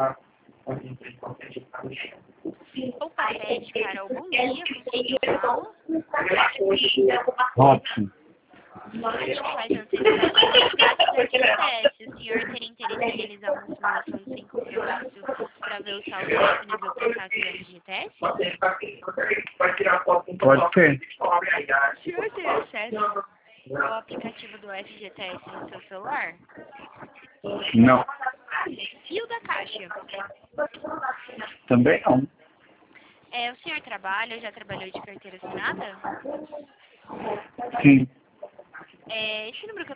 Opa, pede, Carol, bom dia, com quem eu falo? Robson. A gente faz antecipação do FGTS. O senhor teria interesse em realizar uma simulação sem compromisso para ver o saldo disponível para saque do FGTS? Pode ser. O senhor tem acesso ao aplicativo do FGTS no seu celular? Não. E o da Caixa? Também não. O senhor trabalha ou já trabalhou de carteira assinada? Sim. Esse número que eu